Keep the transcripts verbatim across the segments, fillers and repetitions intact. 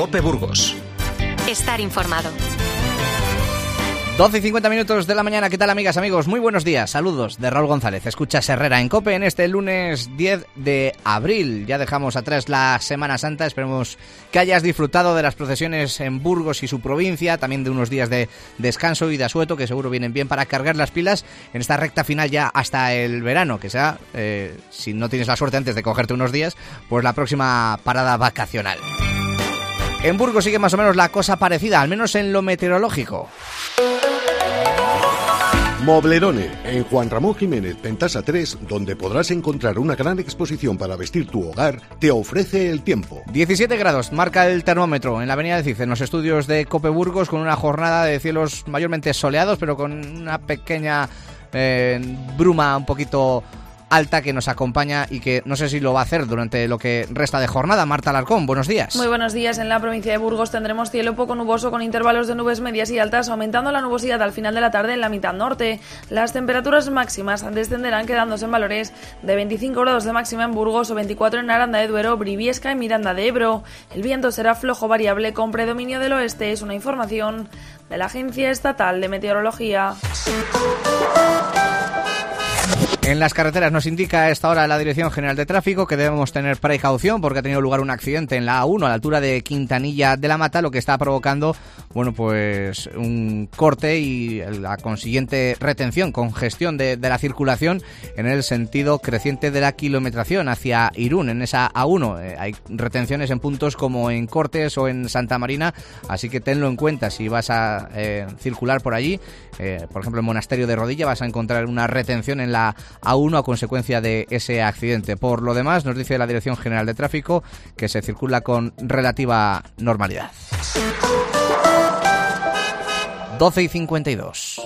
COPE Burgos. Estar informado. doce y cincuenta minutos de la mañana. ¿Qué tal, amigas, amigos? Muy buenos días. Saludos de Raúl González. Escuchas Herrera en COPE en este lunes diez de abril. Ya dejamos atrás la Semana Santa. Esperemos que hayas disfrutado de las procesiones en Burgos y su provincia, también de unos días de descanso y de asueto que seguro vienen bien para cargar las pilas en esta recta final ya hasta el verano, que sea, eh, si no tienes la suerte antes de cogerte unos días, pues la próxima parada vacacional. En Burgos sigue más o menos la cosa parecida, al menos en lo meteorológico. Moblerone, en Juan Ramón Jiménez, Pentasa tres, donde podrás encontrar una gran exposición para vestir tu hogar, te ofrece el tiempo. diecisiete grados marca el termómetro en la avenida de Cid, en los estudios de COPE Burgos, con una jornada de cielos mayormente soleados, pero con una pequeña eh, bruma un poquito alta que nos acompaña y que no sé si lo va a hacer durante lo que resta de jornada. Marta Alarcón, buenos días. Muy buenos días. En la provincia de Burgos tendremos cielo poco nuboso con intervalos de nubes medias y altas, aumentando la nubosidad al final de la tarde en la mitad norte. Las temperaturas máximas descenderán, quedándose en valores de veinticinco grados de máxima en Burgos o veinticuatro en Aranda de Duero, Briviesca y Miranda de Ebro. El viento será flojo variable con predominio del oeste. Es una información de la Agencia Estatal de Meteorología. En las carreteras nos indica a esta hora la Dirección General de Tráfico que debemos tener precaución porque ha tenido lugar un accidente en la A uno a la altura de Quintanilla de la Mata, lo que está provocando, bueno, pues un corte y la consiguiente retención, congestión de, de la circulación en el sentido creciente de la kilometración hacia Irún, en esa A uno. Eh, hay retenciones en puntos como en Cortes o en Santa Marina, así que tenlo en cuenta si vas a eh, circular por allí. Eh, por ejemplo, en Monasterio de Rodilla vas a encontrar una retención en la A uno a consecuencia de ese accidente. Por lo demás, nos dice la Dirección General de Tráfico que se circula con relativa normalidad. doce y cincuenta y dos.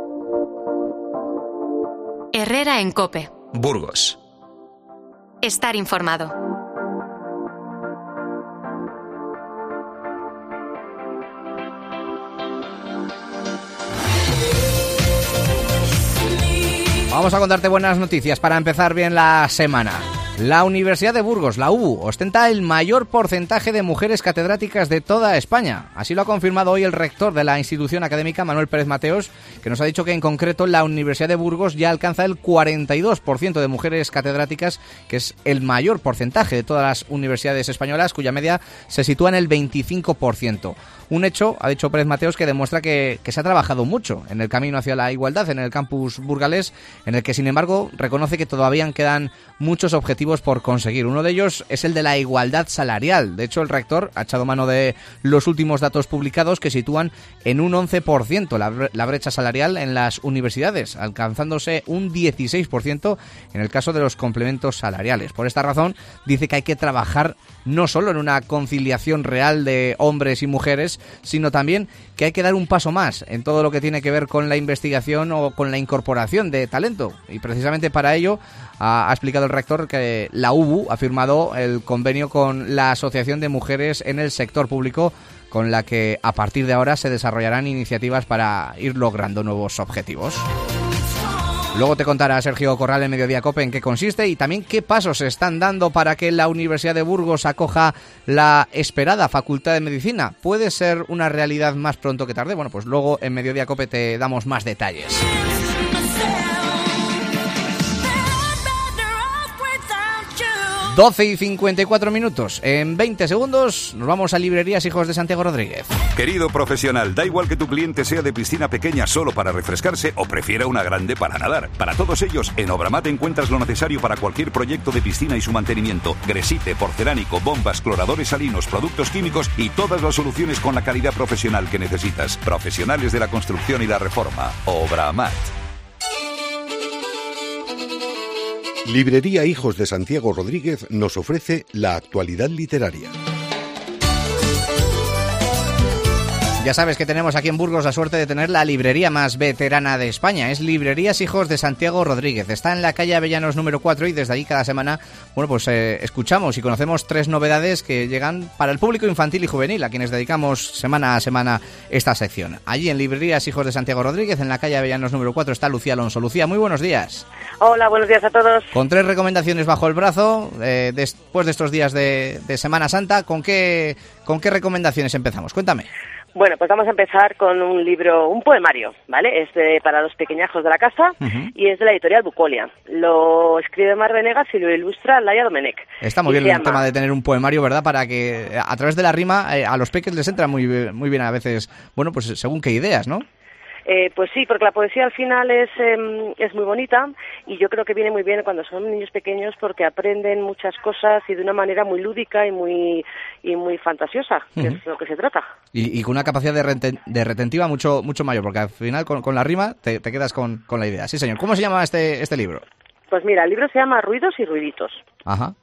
Herrera en COPE Burgos. Estar informado. Vamos a contarte buenas noticias para empezar bien la semana. La Universidad de Burgos, la U B U, ostenta el mayor porcentaje de mujeres catedráticas de toda España. Así lo ha confirmado hoy el rector de la institución académica, Manuel Pérez Mateos, que nos ha dicho que en concreto la Universidad de Burgos ya alcanza el cuarenta y dos por ciento de mujeres catedráticas, que es el mayor porcentaje de todas las universidades españolas, cuya media se sitúa en el veinticinco por ciento. Un hecho, ha dicho Pérez Mateos, que demuestra que, que se ha trabajado mucho en el camino hacia la igualdad en el campus burgalés, en el que, sin embargo, reconoce que todavía quedan muchos objetivos por conseguir. Uno de ellos es el de la igualdad salarial. De hecho, el rector ha echado mano de los últimos datos publicados que sitúan en un once por ciento la, la brecha salarial en las universidades, alcanzándose un dieciséis por ciento en el caso de los complementos salariales. Por esta razón, dice que hay que trabajar no solo en una conciliación real de hombres y mujeres, sino también que hay que dar un paso más en todo lo que tiene que ver con la investigación o con la incorporación de talento. Y precisamente para ello ha, ha explicado el rector que la U B U ha firmado el convenio con la Asociación de Mujeres en el Sector Público, con la que a partir de ahora se desarrollarán iniciativas para ir logrando nuevos objetivos. Luego te contará Sergio Corral en Mediodía COPE en qué consiste y también qué pasos se están dando para que la Universidad de Burgos acoja la esperada Facultad de Medicina. ¿Puede ser una realidad más pronto que tarde? Bueno, pues luego en Mediodía COPE te damos más detalles. doce y cincuenta y cuatro minutos. En veinte segundos nos vamos a Librerías Hijos de Santiago Rodríguez. Querido profesional, da igual que tu cliente sea de piscina pequeña solo para refrescarse o prefiera una grande para nadar. Para todos ellos, en Obramat encuentras lo necesario para cualquier proyecto de piscina y su mantenimiento. Gresite, porcelánico, bombas, cloradores salinos, productos químicos y todas las soluciones con la calidad profesional que necesitas. Profesionales de la construcción y la reforma. Obramat. Librería Hijos de Santiago Rodríguez nos ofrece la actualidad literaria. Ya sabes que tenemos aquí en Burgos la suerte de tener la librería más veterana de España. Es Librerías Hijos de Santiago Rodríguez. Está en la calle Avellanos número cuatro y desde ahí cada semana, bueno, pues eh, escuchamos y conocemos tres novedades que llegan para el público infantil y juvenil, a quienes dedicamos semana a semana esta sección. Allí en Librerías Hijos de Santiago Rodríguez, en la calle Avellanos número cuatro, está Lucía Alonso. Lucía, muy buenos días. Hola, buenos días a todos. Con tres recomendaciones bajo el brazo, eh, después de estos días de, de Semana Santa, ¿con qué, ¿con qué recomendaciones empezamos? Cuéntame. Bueno, pues vamos a empezar con un libro, un poemario, ¿vale? Es de, para los pequeñajos de la casa uh-huh. y es de la editorial Bucolia. Lo escribe Mar Venegas y lo ilustra Laia Domenech. Está muy bien el llama... tema de tener un poemario, ¿verdad? Para que a través de la rima eh, a los peques les entra muy, muy bien a veces, bueno, pues según qué ideas, ¿no? Eh, pues sí, porque la poesía al final es eh, es muy bonita y yo creo que viene muy bien cuando son niños pequeños porque aprenden muchas cosas y de una manera muy lúdica y muy y muy fantasiosa, que uh-huh. es lo que se trata. Y, y con una capacidad de, reten, de retentiva mucho mucho mayor, porque al final con, con la rima te, te quedas con, con la idea. Sí, señor. ¿Cómo se llama este este libro? Pues mira, el libro se llama Ruidos y Ruiditos. Ajá.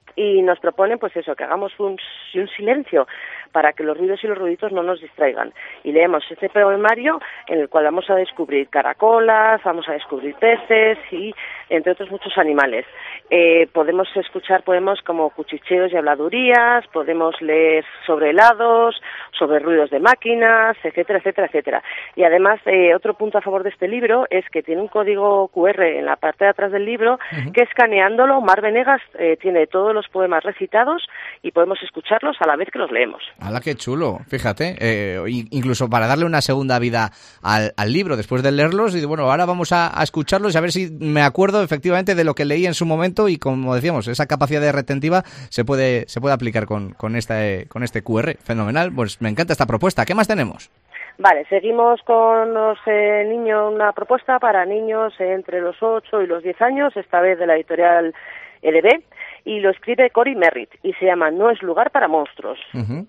Y nos proponen, pues eso, que hagamos un, un silencio para que los ruidos y los ruiditos no nos distraigan. Y leemos este poemario en el cual vamos a descubrir caracolas, vamos a descubrir peces y, entre otros, muchos animales. Eh, podemos escuchar poemas como cuchicheos y habladurías, podemos leer sobre helados, sobre ruidos de máquinas, etcétera, etcétera, etcétera. Y además, eh, otro punto a favor de este libro es que tiene un código cu erre en la parte de atrás del libro, uh-huh. que escaneándolo, Mar Venegas eh, tiene todos los poemas recitados y podemos escucharlos a la vez que los leemos. ¡Hala, qué chulo! Fíjate, eh, incluso para darle una segunda vida al, al libro después de leerlos y bueno, ahora vamos a, a escucharlos y a ver si me acuerdo efectivamente de lo que leí en su momento y como decíamos, esa capacidad de retentiva se puede se puede aplicar con, con, esta, eh, con este cu erre. Fenomenal, pues me encanta esta propuesta. ¿Qué más tenemos? Vale, seguimos con los eh, niños, una propuesta para niños entre los ocho y los diez años, esta vez de la editorial E D B, y lo escribe Cory Merritt, y se llama No es lugar para monstruos. Uh-huh.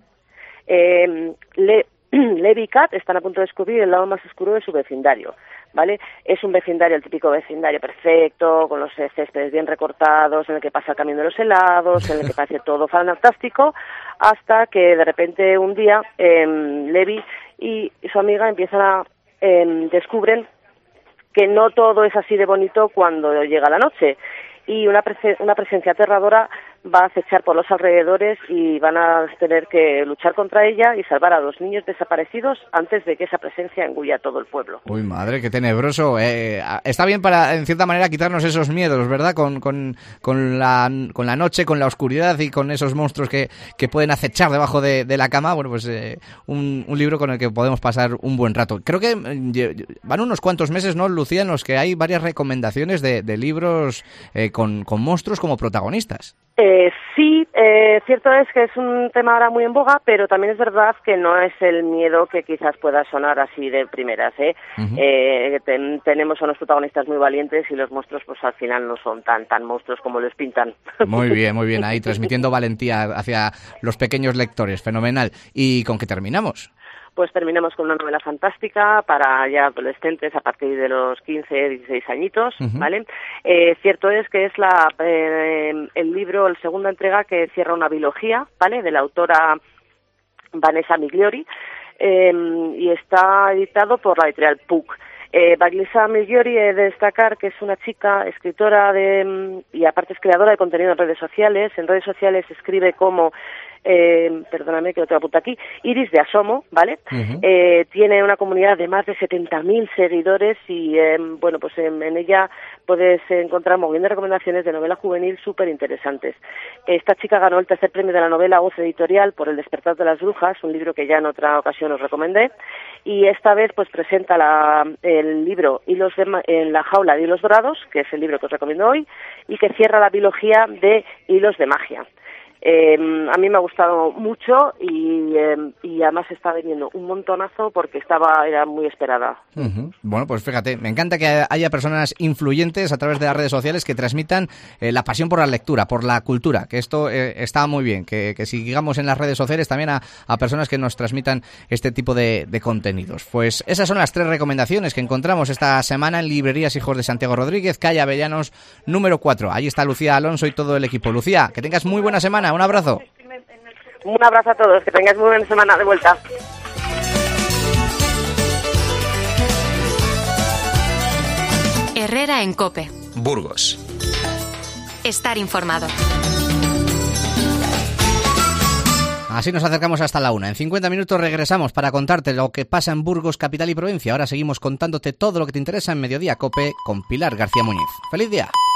Eh, Le, Levi y Kat están a punto de descubrir el lado más oscuro de su vecindario, ¿vale? Es un vecindario, el típico vecindario perfecto, con los céspedes bien recortados, en el que pasa el camión de los helados, en el que parece todo fantástico, hasta que de repente un día eh, Levi y su amiga empiezan a eh, descubren que no todo es así de bonito cuando llega la noche. Y una, prese- una presencia aterradora va a acechar por los alrededores y van a tener que luchar contra ella y salvar a los niños desaparecidos antes de que esa presencia engulla todo el pueblo. Uy, madre, qué tenebroso. Eh, está bien para, en cierta manera, quitarnos esos miedos, ¿verdad? Con, con, con, la, con la noche, con la oscuridad y con esos monstruos que, que pueden acechar debajo de, de la cama. Bueno, pues eh, un, un libro con el que podemos pasar un buen rato. Creo que eh, van unos cuantos meses, ¿no, Lucía?, en los que hay varias recomendaciones de, de libros eh, con, con monstruos como protagonistas. Eh, sí, eh, cierto es que es un tema ahora muy en boga, pero también es verdad que no es el miedo que quizás pueda sonar así de primeras, ¿eh? Uh-huh. eh ten, tenemos a unos protagonistas muy valientes y los monstruos pues al final no son tan tan monstruos como los pintan. Muy bien, muy bien, ahí transmitiendo valentía hacia los pequeños lectores, fenomenal. ¿Y con qué terminamos? Pues terminamos con una novela fantástica para ya adolescentes a partir de los quince, dieciséis añitos, uh-huh. ¿vale? Eh, cierto es que es la eh, el libro, la segunda entrega que cierra una biología, ¿vale?, de la autora Vanessa Migliori, eh, y está editado por la editorial Puck. Eh, Vanessa Migliori, he de destacar que es una chica escritora de y aparte es creadora de contenido en redes sociales. En redes sociales escribe como Eh, perdóname que lo tengo apuntado aquí, Iris de Asomo, ¿vale? Uh-huh. Eh, tiene una comunidad de más de setenta mil seguidores y, eh, bueno, pues en, en ella puedes encontrar un montón de recomendaciones de novela juvenil súper interesantes. Esta chica ganó el tercer premio de la novela Voz Editorial por El despertar de las brujas, un libro que ya en otra ocasión os recomendé, y esta vez pues presenta la, el libro Hilos de, en la jaula de hilos dorados, que es el libro que os recomiendo hoy, y que cierra la biología de Hilos de magia. Eh, a mí me ha gustado mucho y, eh, y además está vendiendo un montonazo porque estaba era muy esperada. Uh-huh. Bueno, pues fíjate, me encanta que haya personas influyentes a través de las redes sociales que transmitan eh, la pasión por la lectura, por la cultura, que esto eh, está muy bien, que, que sigamos en las redes sociales también a, a personas que nos transmitan este tipo de, de contenidos. Pues esas son las tres recomendaciones que encontramos esta semana en Librerías Hijos de Santiago Rodríguez, calle Avellanos número cuatro. Ahí está Lucía Alonso y todo el equipo. Lucía, que tengas muy buena semana. Un abrazo. Un abrazo a todos, que tengáis muy buena semana de vuelta. Herrera en COPE. Burgos. Estar informado. Así nos acercamos hasta la una. En cincuenta minutos regresamos para contarte lo que pasa en Burgos, capital y provincia. Ahora seguimos contándote todo lo que te interesa en Mediodía COPE con Pilar García Muñiz. ¡Feliz día!